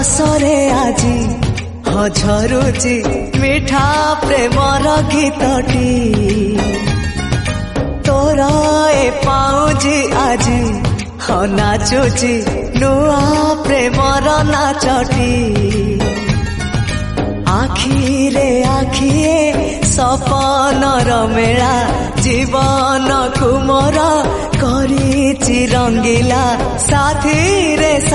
रसरे आजी झरुची मिठा प्रेमर गीतटी तोर ए पाउजी आजी नाचुची नुआ प्रेमर नाचटी आखिरे आखिए सपनर मेला जीवन को मोर करिछि रंगीला साथी रे।